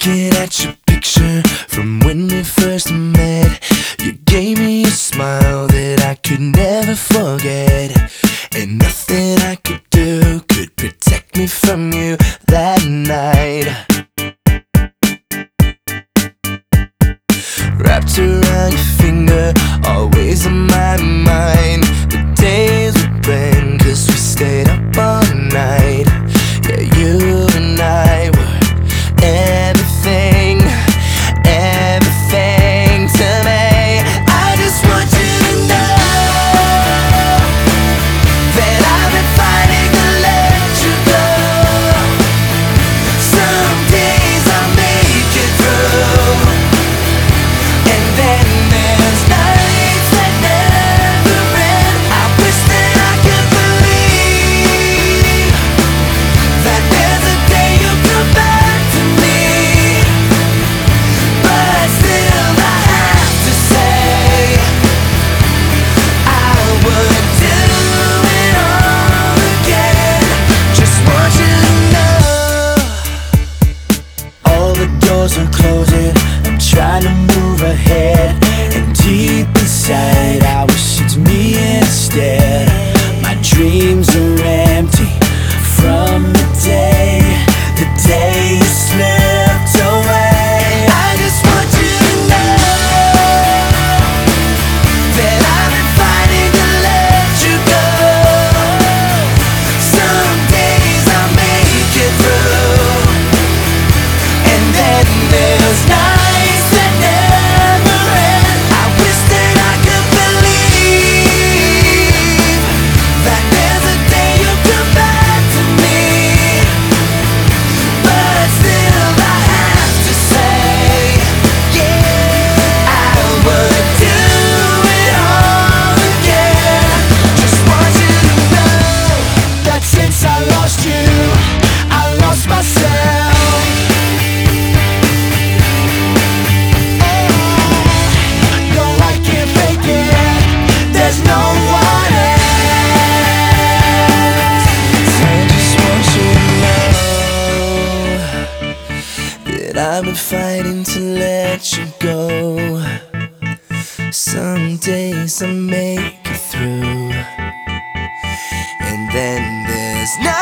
Looking at your picture from when we first met, you gave me a smile that I could never forget, and nothing I could do could protect me from you that night. Wrapped around your finger, always on my mind. The days would bend, 'cause we stayed up all night. Yeah, you and I were everything, everything to me. I just want you to know that I've been fighting to let you go. Some days I'll make it through, and then there's nights that never end. I wish that I could believe that there's a day you'll come back to me, but still I have to say I would do it all again. Just want you to know all the doors are closing. I'm trying to move ahead, and deep inside I wish it's me instead. My dreams are empty from the day you slipped away. I just want you to know that I've been fighting to let you go. Some days I'll make it through, and then there's nights that never end. I wish that I could believe that there's a day you'll come back to me, but still I have to say, yeah, I would do it all again. Just want you to know that since I lost you, I lost myself. No, I can't fake it, there's no one else. I just want you to know that I've been fighting to let you go. Some days I make it through, and then there's